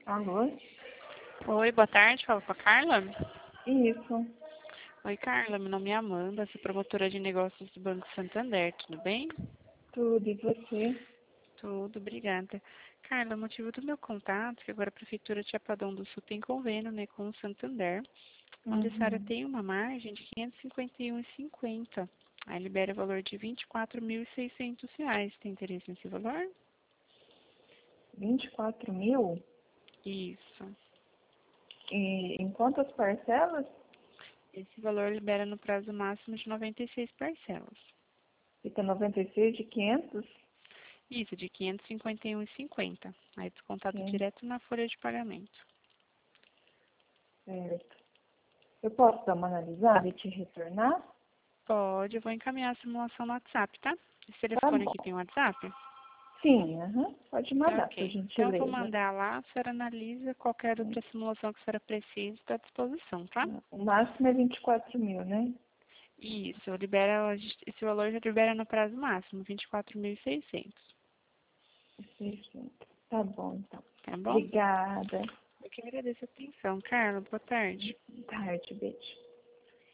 Alô? Oi, boa tarde, fala com a Carla. Isso, Oi, Carla, meu nome é Amanda, sou promotora de negócios do Banco Santander, tudo bem? tudo. E você? Tudo, obrigada. Carla, o motivo do meu contato é que agora a Prefeitura de Chapadão do Sul tem convênio, né, com o Santander, onde essa área Uhum. tem uma margem de R$ 551,50. Aí libera o valor de R$ 24.600. Tem interesse nesse valor? 24.000? Isso. E em quantas parcelas? Esse valor libera no prazo máximo de 96 parcelas. Fica 96 de 500? Isso, de R$ 551,50. Aí descontado 500, direto na folha de pagamento. certo. Eu posso dar uma analisada e te retornar? Pode, eu vou encaminhar a simulação no WhatsApp, tá? Esse Tá telefone bom. aqui tem WhatsApp? Sim, aham. Pode Tá mandar, por ok. Então eu vou gentileza. mandar lá, a senhora analisa qualquer outra simulação que a senhora precise, está à disposição, tá? O máximo é 24.000, né? Isso, esse valor já libera no prazo máximo, 24.600, 600. Tá bom, então. tá bom? Obrigada. Eu que agradeço a atenção. Carla, boa tarde. Boa tarde, beijo.